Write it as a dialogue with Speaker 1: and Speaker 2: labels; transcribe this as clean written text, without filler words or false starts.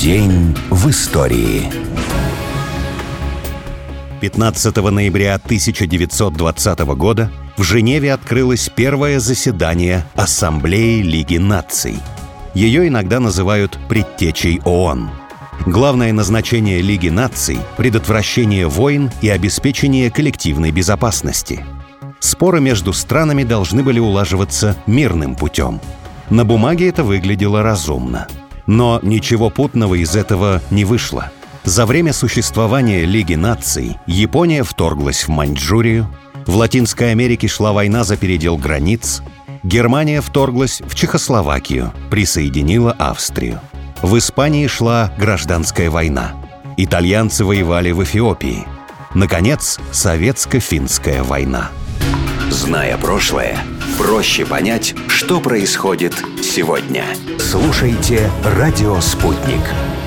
Speaker 1: День в истории. 15 ноября 1920 года в Женеве открылось первое заседание Ассамблеи Лиги Наций. Ее иногда называют предтечей ООН. Главное назначение Лиги Наций – предотвращение войн и обеспечение коллективной безопасности. Споры между странами должны были улаживаться мирным путем. На бумаге это выглядело разумно. Но ничего путного из этого не вышло. За время существования Лиги Наций Япония вторглась в Маньчжурию, в Латинской Америке шла война за передел границ, Германия вторглась в Чехословакию, присоединила Австрию. В Испании шла гражданская война. Итальянцы воевали в Эфиопии. Наконец, советско-финская война.
Speaker 2: Зная прошлое, проще понять, что происходит сегодня.
Speaker 1: Слушайте «Радио Спутник».